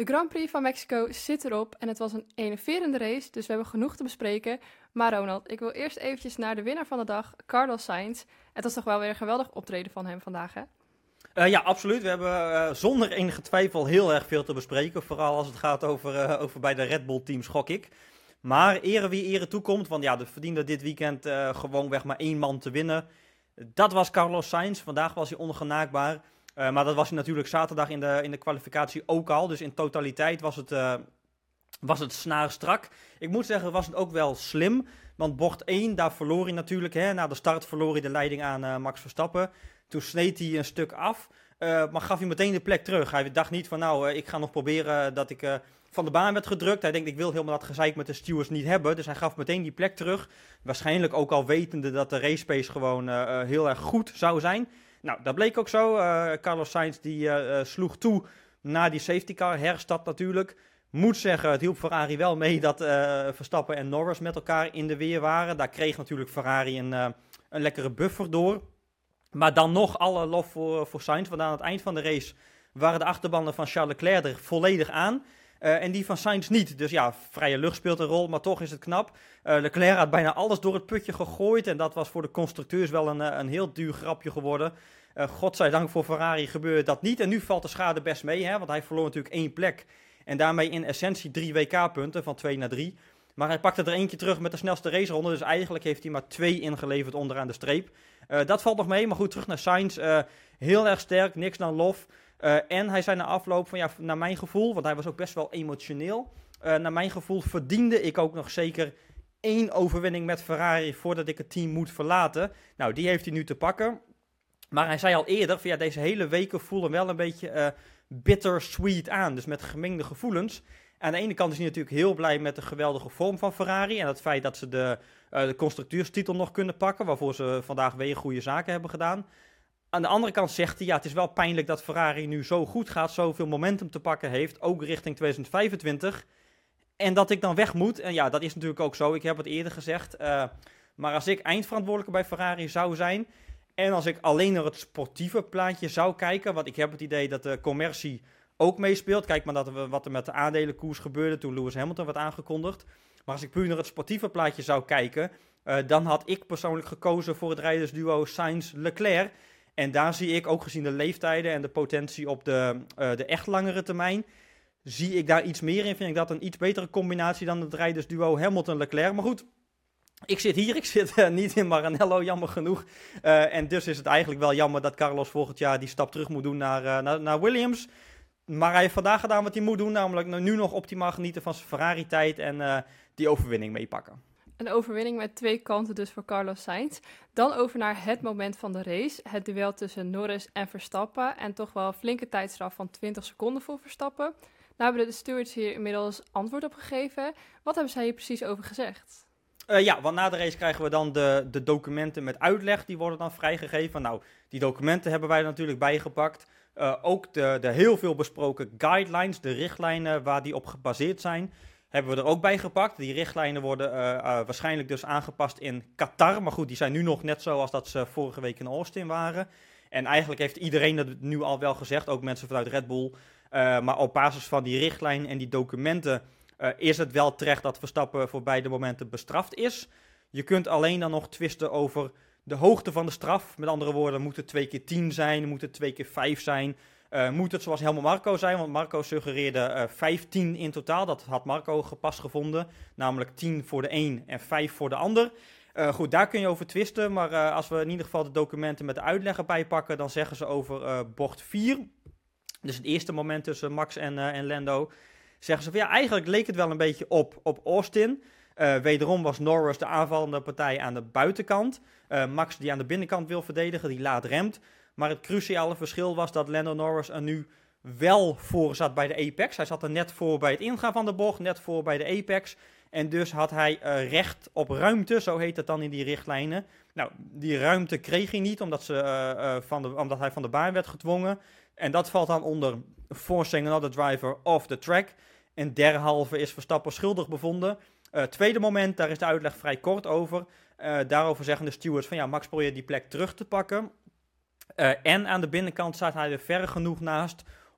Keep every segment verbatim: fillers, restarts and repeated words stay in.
De Grand Prix van Mexico zit erop en het was een enerverende race, dus we hebben genoeg te bespreken. Maar Ronald, ik wil eerst eventjes naar de winnaar van de dag, Carlos Sainz. Het was toch wel weer een geweldig optreden van hem vandaag, hè? Uh, ja, absoluut. We hebben uh, zonder enige twijfel heel erg veel te bespreken. Vooral als het gaat over, uh, over bij de Red Bull teams, gok ik. Maar ere wie ere toekomt, want ja, er verdiende dit weekend uh, gewoonweg maar één man te winnen. Dat was Carlos Sainz. Vandaag was hij ongenaakbaar. Uh, maar dat was hij natuurlijk zaterdag in de, in de kwalificatie ook al. Dus in totaliteit was het, uh, was het snaarstrak. Ik moet zeggen, was het ook wel slim. Want bocht één, daar verloor hij natuurlijk. Hè. Na de start verloor hij de leiding aan uh, Max Verstappen. Toen sneed hij een stuk af. Uh, maar gaf hij meteen de plek terug. Hij dacht niet van nou, uh, ik ga nog proberen dat ik uh, van de baan werd gedrukt. Hij denkt, ik wil helemaal dat gezeik met de stewards niet hebben. Dus hij gaf meteen die plek terug. Waarschijnlijk ook al wetende dat de race pace gewoon uh, uh, heel erg goed zou zijn. Nou, dat bleek ook zo. Uh, Carlos Sainz die uh, uh, sloeg toe na die safety car herstart natuurlijk. Moet zeggen, het hielp Ferrari wel mee dat uh, Verstappen en Norris met elkaar in de weer waren. Daar kreeg natuurlijk Ferrari een, uh, een lekkere buffer door. Maar dan nog alle lof voor, voor Sainz, want aan het eind van de race waren de achterbanden van Charles Leclerc er volledig aan. Uh, en die van Sainz niet. Dus ja, vrije lucht speelt een rol, maar toch is het knap. Uh, Leclerc had bijna alles door het putje gegooid. En dat was voor de constructeurs wel een, een heel duur grapje geworden. Uh, godzijdank voor Ferrari gebeurde dat niet. En nu valt de schade best mee, hè, want hij verloor natuurlijk één plek. En daarmee in essentie drie W K-punten, van twee naar drie. Maar hij pakte er eentje terug met de snelste raceronde. Dus eigenlijk heeft hij maar twee ingeleverd onderaan de streep. Uh, dat valt nog mee, maar goed, terug naar Sainz. Uh, heel erg sterk, niks dan lof. Uh, en hij zei na afloop van ja, naar mijn gevoel, want hij was ook best wel emotioneel. Uh, naar mijn gevoel verdiende ik ook nog zeker één overwinning met Ferrari voordat ik het team moet verlaten. Nou, die heeft hij nu te pakken. Maar hij zei al eerder van ja, deze hele weken voelen wel een beetje uh, bittersweet aan. Dus met gemengde gevoelens. Aan de ene kant is hij natuurlijk heel blij met de geweldige vorm van Ferrari. En het feit dat ze de, uh, de constructeurstitel nog kunnen pakken. Waarvoor ze vandaag weer goede zaken hebben gedaan. Aan de andere kant zegt hij, ja, het is wel pijnlijk dat Ferrari nu zo goed gaat. Zoveel momentum te pakken heeft. Ook richting twintig vijfentwintig. En dat ik dan weg moet. En ja, dat is natuurlijk ook zo. Ik heb het eerder gezegd. Uh, maar als ik eindverantwoordelijke bij Ferrari zou zijn. En als ik alleen naar het sportieve plaatje zou kijken. Want ik heb het idee dat de commercie ook meespeelt. Kijk maar dat er, wat er met de aandelenkoers gebeurde toen Lewis Hamilton werd aangekondigd. Maar als ik puur naar het sportieve plaatje zou kijken, uh, dan had ik persoonlijk gekozen voor het rijdersduo Sainz-Leclerc. En daar zie ik, ook gezien de leeftijden en de potentie op de, uh, de echt langere termijn, zie ik daar iets meer in. Vind ik dat een iets betere combinatie dan het rijdersduo Hamilton-Leclerc. Maar goed, ik zit hier, ik zit uh, niet in Maranello, jammer genoeg. Uh, en dus is het eigenlijk wel jammer dat Carlos volgend jaar die stap terug moet doen naar, uh, naar, naar Williams. Maar hij heeft vandaag gedaan wat hij moet doen, namelijk nu nog optimaal genieten van zijn Ferrari-tijd en uh, die overwinning meepakken. Een overwinning met twee kanten dus voor Carlos Sainz. Dan over naar het moment van de race. Het duel tussen Norris en Verstappen. En toch wel een flinke tijdstraf van twintig seconden voor Verstappen. Daar hebben de stewards hier inmiddels antwoord op gegeven. Wat hebben zij hier precies over gezegd? Uh, ja, want na de race krijgen we dan de, de documenten met uitleg. Die worden dan vrijgegeven. Nou, die documenten hebben wij er natuurlijk bijgepakt. Uh, ook de, de heel veel besproken guidelines, de richtlijnen waar die op gebaseerd zijn, hebben we er ook bij gepakt. Die richtlijnen worden uh, uh, waarschijnlijk dus aangepast in Qatar. Maar goed, die zijn nu nog net zoals dat ze vorige week in Austin waren. En eigenlijk heeft iedereen dat nu al wel gezegd, ook mensen vanuit Red Bull. Uh, maar op basis van die richtlijnen en die documenten uh, is het wel terecht dat Verstappen voor beide momenten bestraft is. Je kunt alleen dan nog twisten over de hoogte van de straf. Met andere woorden, moet het twee keer tien zijn, moet het twee keer vijf zijn. Uh, moet het zoals Helmut Marko zijn, want Marko suggereerde uh, vijftien in totaal. Dat had Marko gepast gevonden, namelijk tien voor de een en vijf voor de ander. Uh, goed, daar kun je over twisten, maar uh, als we in ieder geval de documenten met de uitleg erbij pakken, dan zeggen ze over uh, bocht vier, dus het eerste moment tussen Max en, uh, en Lando, zeggen ze van ja, eigenlijk leek het wel een beetje op, op Austin. Uh, wederom was Norris de aanvallende partij aan de buitenkant. Uh, Max die aan de binnenkant wil verdedigen, die laat remt. Maar het cruciale verschil was dat Lando Norris er nu wel voor zat bij de apex. Hij zat er net voor bij het ingaan van de bocht, net voor bij de apex. En dus had hij uh, recht op ruimte, zo heet het dan in die richtlijnen. Nou, die ruimte kreeg hij niet, omdat, ze, uh, uh, van de, omdat hij van de baan werd gedwongen. En dat valt dan onder forcing another driver off the track. En derhalve is Verstappen schuldig bevonden. Uh, tweede moment, daar is de uitleg vrij kort over. Uh, daarover zeggen de stewards van ja, Max probeert die plek terug te pakken. Uh, en aan de binnenkant staat hij er ver genoeg naast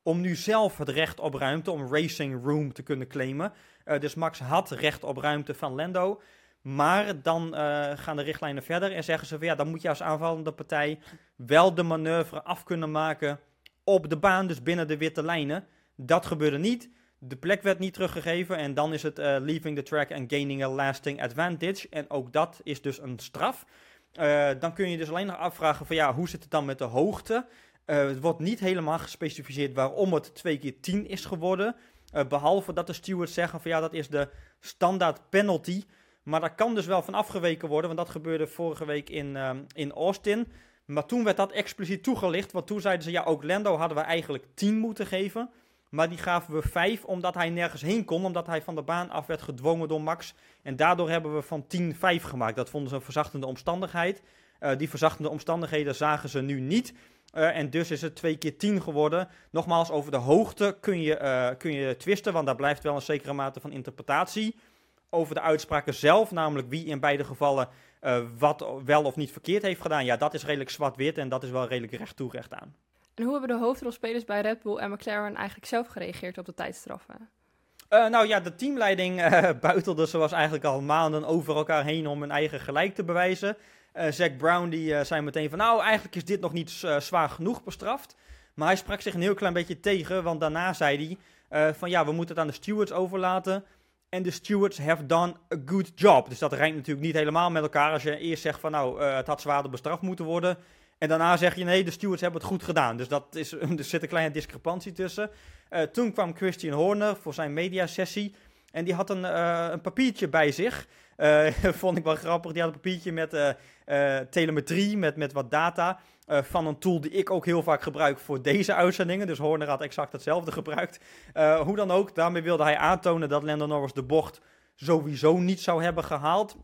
om nu zelf het recht op ruimte, om racing room te kunnen claimen. Uh, dus Max had recht op ruimte van Lando. Maar dan uh, gaan de richtlijnen verder en zeggen ze van ja, dan moet je als aanvallende partij wel de manoeuvre af kunnen maken op de baan, dus binnen de witte lijnen. Dat gebeurde niet. De plek werd niet teruggegeven en dan is het uh, leaving the track and gaining a lasting advantage. En ook dat is dus een straf. Uh, dan kun je dus alleen nog afvragen van ja, hoe zit het dan met de hoogte? Uh, het wordt niet helemaal gespecificeerd waarom het twee keer tien is geworden. Uh, behalve dat de stewards zeggen van ja, dat is de standaard penalty. Maar daar kan dus wel van afgeweken worden, want dat gebeurde vorige week in, um, in Austin. Maar toen werd dat expliciet toegelicht, want toen zeiden ze ja, ook Lando hadden we eigenlijk tien moeten geven. Maar die gaven we vijf, omdat hij nergens heen kon, omdat hij van de baan af werd gedwongen door Max. En daardoor hebben we van tien vijf gemaakt. Dat vonden ze een verzachtende omstandigheid. Uh, die verzachtende omstandigheden zagen ze nu niet. Uh, en dus is het twee keer tien geworden. Nogmaals, over de hoogte kun je, uh, kun je twisten, want daar blijft wel een zekere mate van interpretatie. Over de uitspraken zelf, namelijk wie in beide gevallen uh, wat wel of niet verkeerd heeft gedaan. Ja, dat is redelijk zwart-wit en dat is wel redelijk recht toe, recht aan. En hoe hebben de hoofdrolspelers bij Red Bull en McLaren eigenlijk zelf gereageerd op de tijdstraffen? Uh, nou ja, de teamleiding uh, buitelde zoals eigenlijk al maanden over elkaar heen om hun eigen gelijk te bewijzen. Uh, Zac Brown die uh, zei meteen van nou, eigenlijk is dit nog niet uh, zwaar genoeg bestraft. Maar hij sprak zich een heel klein beetje tegen, want daarna zei hij uh, van ja, we moeten het aan de stewards overlaten. En de stewards have done a good job. Dus dat rijmt natuurlijk niet helemaal met elkaar als je eerst zegt van nou, uh, het had zwaarder bestraft moeten worden. En daarna zeg je nee, de stewards hebben het goed gedaan. Dus dat is, er zit een kleine discrepantie tussen. Uh, toen kwam Christian Horner voor zijn mediasessie. En die had een, uh, een papiertje bij zich. Uh, vond ik wel grappig. Die had een papiertje met uh, uh, telemetrie, met, met wat data. Uh, van een tool die ik ook heel vaak gebruik voor deze uitzendingen. Dus Horner had exact hetzelfde gebruikt. Uh, hoe dan ook, daarmee wilde hij aantonen dat Lando Norris de bocht sowieso niet zou hebben gehaald.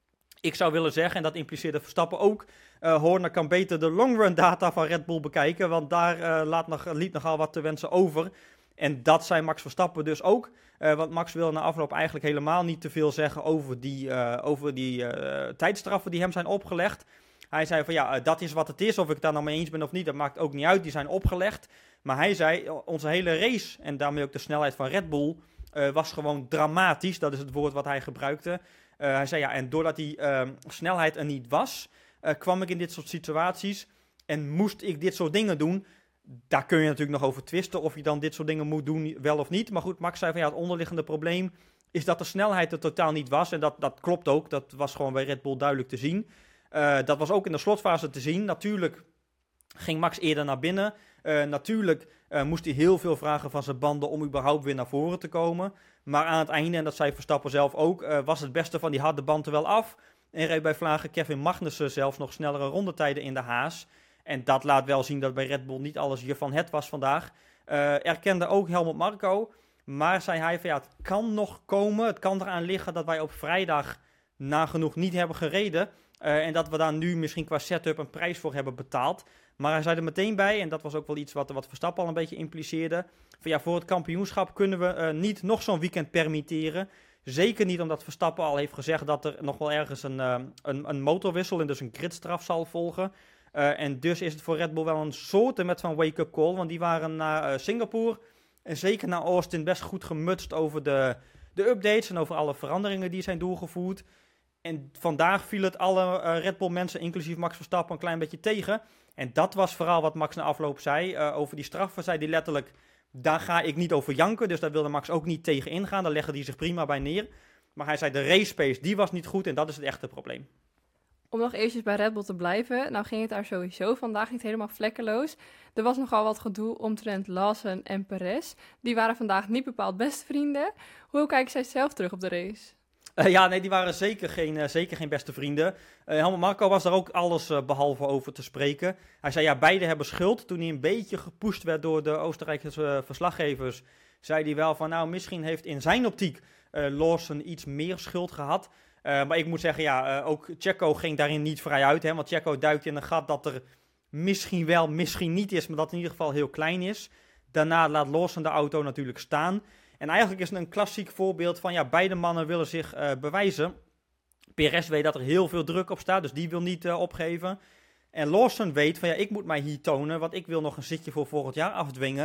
Ik zou willen zeggen, en dat impliceerde Verstappen ook, uh, Horner kan beter de long-run data van Red Bull bekijken, want daar uh, laat nog, liet nogal wat te wensen over. En dat zei Max Verstappen dus ook, uh, want Max wilde na afloop eigenlijk helemaal niet te veel zeggen over die, uh, over die uh, tijdstraffen die hem zijn opgelegd. Hij zei van ja, uh, dat is wat het is, of ik het daar nou mee eens ben of niet, dat maakt ook niet uit, die zijn opgelegd. Maar hij zei, onze hele race, en daarmee ook de snelheid van Red Bull, uh, was gewoon dramatisch, dat is het woord wat hij gebruikte. Uh, hij zei ja, en doordat die uh, snelheid er niet was, uh, kwam ik in dit soort situaties en moest ik dit soort dingen doen. Daar kun je natuurlijk nog over twisten of je dan dit soort dingen moet doen, wel of niet. Maar goed, Max zei van ja, het onderliggende probleem is dat de snelheid er totaal niet was. En dat, dat klopt ook, dat was gewoon bij Red Bull duidelijk te zien. Uh, dat was ook in de slotfase te zien. Natuurlijk ging Max eerder naar binnen. Uh, natuurlijk uh, moest hij heel veel vragen van zijn banden om überhaupt weer naar voren te komen. Maar aan het einde, en dat zei Verstappen zelf ook, uh, was het beste van die harde band er wel af. En reed bij vlagen Kevin Magnussen zelfs nog snellere rondetijden in de Haas. En dat laat wel zien dat bij Red Bull niet alles je van het was vandaag. Uh, erkende ook Helmut Marko. Maar zei hij van ja, het kan nog komen. Het kan eraan liggen dat wij op vrijdag nagenoeg niet hebben gereden. Uh, en dat we daar nu misschien qua setup een prijs voor hebben betaald. Maar hij zei er meteen bij, en dat was ook wel iets wat, wat Verstappen al een beetje impliceerde. Van ja, voor het kampioenschap kunnen we uh, niet nog zo'n weekend permitteren. Zeker niet omdat Verstappen al heeft gezegd dat er nog wel ergens een, uh, een, een motorwissel en dus een gridstraf zal volgen. Uh, en dus is het voor Red Bull wel een soort met van wake-up call. Want die waren naar uh, Singapore en zeker naar Austin best goed gemutst over de, de updates en over alle veranderingen die zijn doorgevoerd. En vandaag viel het alle uh, Red Bull mensen, inclusief Max Verstappen, een klein beetje tegen. En dat was vooral wat Max na afloop zei. Uh, over die straffen zei hij letterlijk, daar ga ik niet over janken. Dus daar wilde Max ook niet tegen ingaan. Daar legde hij zich prima bij neer. Maar hij zei, de race pace, die was niet goed en dat is het echte probleem. Om nog eventjes bij Red Bull te blijven, nou ging het daar sowieso vandaag niet helemaal vlekkeloos. Er was nogal wat gedoe omtrent Lawson en Perez. Die waren vandaag niet bepaald beste vrienden. Hoe kijken zij zelf terug op de race? Uh, ja, nee, die waren zeker geen, uh, zeker geen beste vrienden. Uh, Helmut Marko was daar ook alles uh, behalve over te spreken. Hij zei, ja, beide hebben schuld. Toen hij een beetje gepusht werd door de Oostenrijkse uh, verslaggevers, zei hij wel van, nou, misschien heeft in zijn optiek uh, Lawson iets meer schuld gehad. Uh, maar ik moet zeggen, ja, uh, ook Checo ging daarin niet vrij uit. Hè, want Checo duikt in een gat dat er misschien wel, misschien niet is, maar dat in ieder geval heel klein is. Daarna laat Lawson de auto natuurlijk staan. En eigenlijk is het een klassiek voorbeeld van, ja, beide mannen willen zich uh, bewijzen. Perez weet dat er heel veel druk op staat, dus die wil niet uh, opgeven. En Lawson weet van, ja, ik moet mij hier tonen, want ik wil nog een zitje voor volgend jaar afdwingen.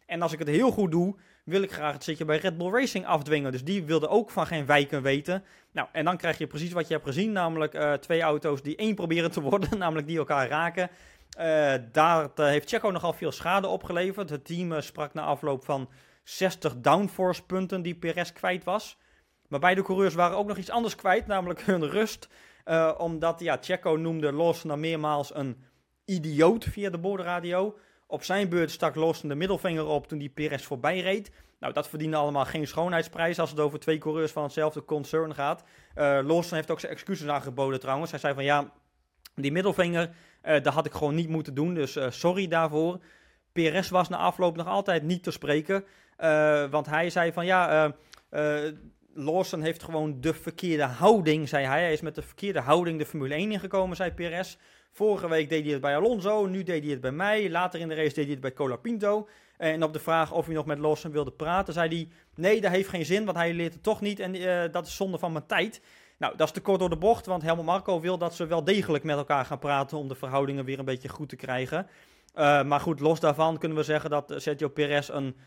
En als ik het heel goed doe, wil ik graag het zitje bij Red Bull Racing afdwingen. Dus die wilde ook van geen wijken weten. Nou, en dan krijg je precies wat je hebt gezien, namelijk uh, twee auto's die één proberen te worden, namelijk die elkaar raken. Uh, daar uh, heeft Checo nogal veel schade opgeleverd. Het team uh, sprak na afloop van zestig downforce punten die Perez kwijt was. Maar beide coureurs waren ook nog iets anders kwijt, namelijk hun rust. Uh, omdat, ja, Checo noemde Lawson dan meermaals een idioot via de boordradio. Op zijn beurt stak Lawson de middelvinger op toen die Perez voorbij reed. Nou, dat verdiende allemaal geen schoonheidsprijs als het over twee coureurs van hetzelfde concern gaat. Uh, Lawson heeft ook zijn excuses aangeboden trouwens. Hij zei van ja, die middelvinger, uh, dat had ik gewoon niet moeten doen, dus uh, sorry daarvoor. Perez was na afloop nog altijd niet te spreken, uh, want hij zei van ja, uh, uh, Lawson heeft gewoon de verkeerde houding, zei hij. Hij is met de verkeerde houding de Formule één ingekomen, zei Perez. Vorige week deed hij het bij Alonso, nu deed hij het bij mij. Later in de race deed hij het bij Colapinto. En op de vraag of hij nog met Lawson wilde praten, zei hij, nee, dat heeft geen zin, want hij leert het toch niet en uh, dat is zonde van mijn tijd. Nou, dat is te kort door de bocht, want Helmut Marko wil dat ze wel degelijk met elkaar gaan praten om de verhoudingen weer een beetje goed te krijgen. Uh, maar goed, los daarvan kunnen we zeggen dat Sergio Perez een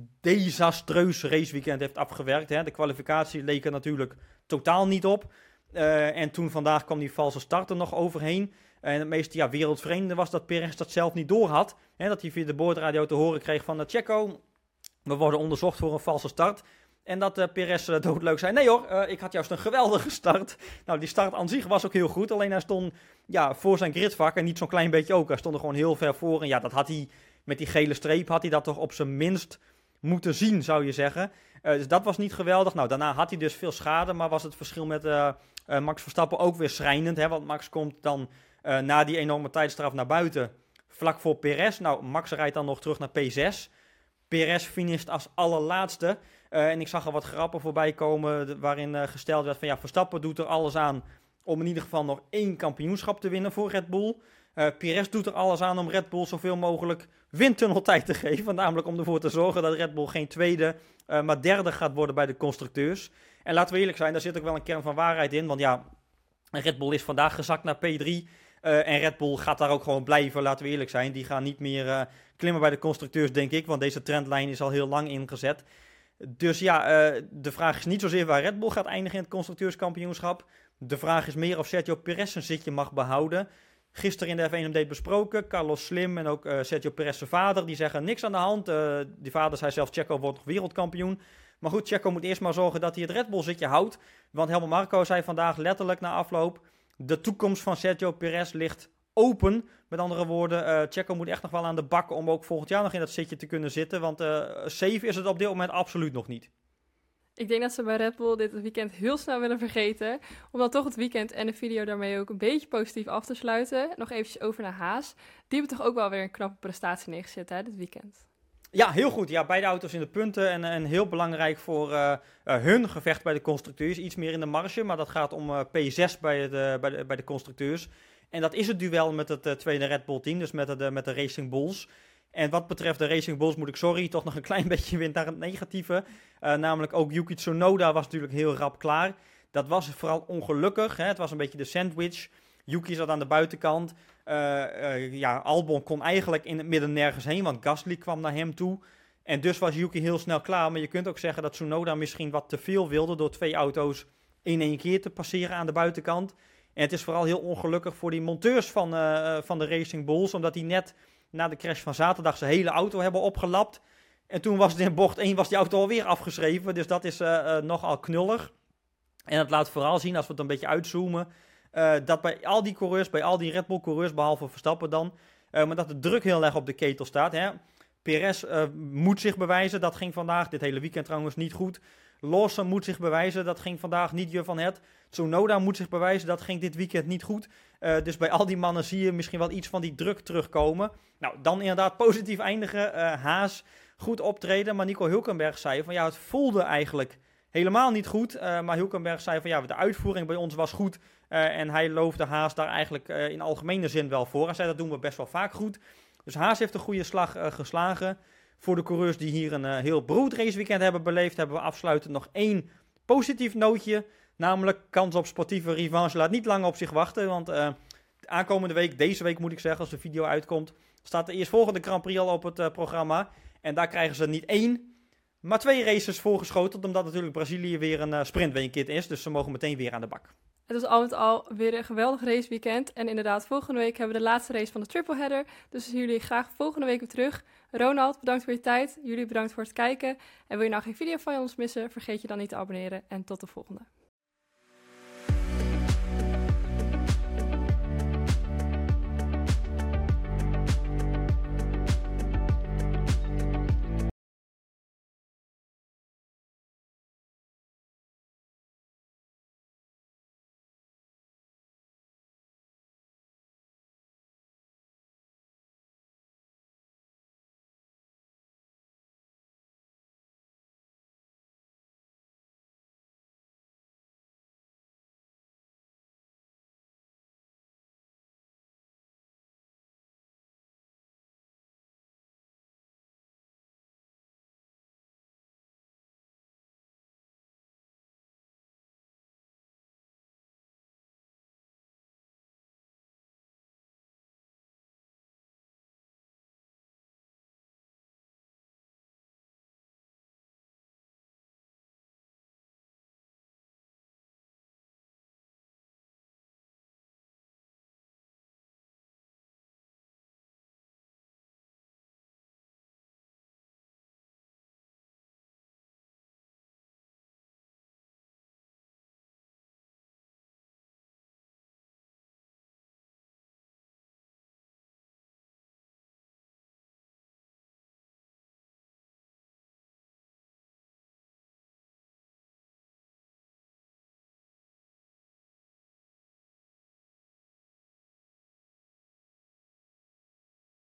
desastreus raceweekend heeft afgewerkt. Hè. De kwalificatie leek er natuurlijk totaal niet op. Uh, en toen vandaag kwam die valse start er nog overheen. En het meest ja, wereldvreemde was dat Perez dat zelf niet doorhad. Hè, dat hij via de boordradio te horen kreeg van uh, Checo, we worden onderzocht voor een valse start. En dat uh, Perez uh, doodleuk zei, nee hoor, uh, ik had juist een geweldige start. Nou, die start aan zich was ook heel goed. Alleen hij stond ja, voor zijn gridvak en niet zo'n klein beetje ook. Hij stond er gewoon heel ver voor. En ja, dat had hij met die gele streep, had hij dat toch op zijn minst moeten zien, zou je zeggen. Uh, dus dat was niet geweldig. Nou, daarna had hij dus veel schade, maar was het verschil met uh, uh, Max Verstappen ook weer schrijnend. Hè? Want Max komt dan uh, na die enorme tijdstraf naar buiten, vlak voor Perez. Nou, Max rijdt dan nog terug naar P zes. Perez finisht als allerlaatste. Uh, en ik zag er wat grappen voorbij komen waarin uh, gesteld werd van ja, Verstappen doet er alles aan om in ieder geval nog één kampioenschap te winnen voor Red Bull. Uh, Perez doet er alles aan om Red Bull zoveel mogelijk windtunneltijd te geven. Namelijk om ervoor te zorgen dat Red Bull geen tweede, uh, maar derde gaat worden bij de constructeurs. En laten we eerlijk zijn, daar zit ook wel een kern van waarheid in. Want ja, Red Bull is vandaag gezakt naar P drie. Uh, en Red Bull gaat daar ook gewoon blijven, laten we eerlijk zijn. Die gaan niet meer uh, klimmen bij de constructeurs, denk ik. Want deze trendlijn is al heel lang ingezet. Dus ja, uh, de vraag is niet zozeer waar Red Bull gaat eindigen in het constructeurskampioenschap. De vraag is meer of Sergio Perez een zitje mag behouden. Gisteren in de F één update besproken, Carlos Slim en ook uh, Sergio Perez zijn vader, die zeggen niks aan de hand. Uh, die vader zei zelf, Checo wordt nog wereldkampioen. Maar goed, Checo moet eerst maar zorgen dat hij het Red Bull zitje houdt. Want Helmut Marko zei vandaag letterlijk na afloop, de toekomst van Sergio Perez ligt open. Met andere woorden, uh, Checo moet echt nog wel aan de bak om ook volgend jaar nog in dat zitje te kunnen zitten. Want uh, safe is het op dit moment absoluut nog niet. Ik denk dat ze bij Red Bull dit weekend heel snel willen vergeten. Om dan toch het weekend en de video daarmee ook een beetje positief af te sluiten. Nog eventjes over naar Haas. Die hebben toch ook wel weer een knappe prestatie neergezet, hè, dit weekend. Ja, heel goed. Ja, beide auto's in de punten. En, en heel belangrijk voor uh, uh, hun gevecht bij de constructeurs. Iets meer in de marge, maar dat gaat om uh, P zes bij de, bij, de, bij de constructeurs. En dat is het duel met het uh, tweede Red Bull team, dus met de, met de Racing Bulls. En wat betreft de Racing Bulls moet ik, sorry, toch nog een klein beetje weer naar het negatieve. Uh, namelijk ook Yuki Tsunoda was natuurlijk heel rap klaar. Dat was vooral ongelukkig. Hè? Het was een beetje de sandwich. Yuki zat aan de buitenkant. Uh, uh, ja, Albon kon eigenlijk in het midden nergens heen, want Gasly kwam naar hem toe. En dus was Yuki heel snel klaar. Maar je kunt ook zeggen dat Tsunoda misschien wat te veel wilde door twee auto's in één keer te passeren aan de buitenkant. En het is vooral heel ongelukkig voor die monteurs van, uh, van de Racing Bulls, omdat die net na de crash van zaterdag zijn hele auto hebben opgelapt. En toen was het in bocht één was die auto alweer afgeschreven. Dus dat is uh, uh, nogal knullig. En het laat vooral zien, als we het een beetje uitzoomen, uh, dat bij al die coureurs, bij al die Red Bull coureurs, behalve Verstappen dan, uh, maar dat de druk heel erg op de ketel staat. Hè? Perez uh, moet zich bewijzen, dat ging vandaag, dit hele weekend trouwens niet goed. Lawson moet zich bewijzen, dat ging vandaag niet je van het. Tsunoda moet zich bewijzen, dat ging dit weekend niet goed. Uh, dus bij al die mannen zie je misschien wel iets van die druk terugkomen. Nou, dan inderdaad positief eindigen. Uh, Haas, goed optreden. Maar Nico Hülkenberg zei van ja, het voelde eigenlijk helemaal niet goed. Uh, maar Hülkenberg zei van ja, de uitvoering bij ons was goed. Uh, en hij loofde Haas daar eigenlijk uh, in algemene zin wel voor. Hij zei dat doen we best wel vaak goed. Dus Haas heeft een goede slag uh, geslagen. Voor de coureurs die hier een uh, heel beroerd raceweekend hebben beleefd, hebben we afsluitend nog één positief nootje. Namelijk kans op sportieve revanche laat niet lang op zich wachten. Want uh, aankomende week, deze week moet ik zeggen, als de video uitkomt, staat de eerstvolgende Grand Prix al op het uh, programma. En daar krijgen ze niet één, maar twee races voorgeschoteld, omdat natuurlijk Brazilië weer een uh, sprintweekend is. Dus ze mogen meteen weer aan de bak. Het was al met al weer een geweldig raceweekend. En inderdaad, volgende week hebben we de laatste race van de tripleheader. Dus we zien jullie graag volgende week weer terug. Ronald, bedankt voor je tijd. Jullie bedankt voor het kijken. En wil je nou geen video van ons missen, vergeet je dan niet te abonneren. En tot de volgende.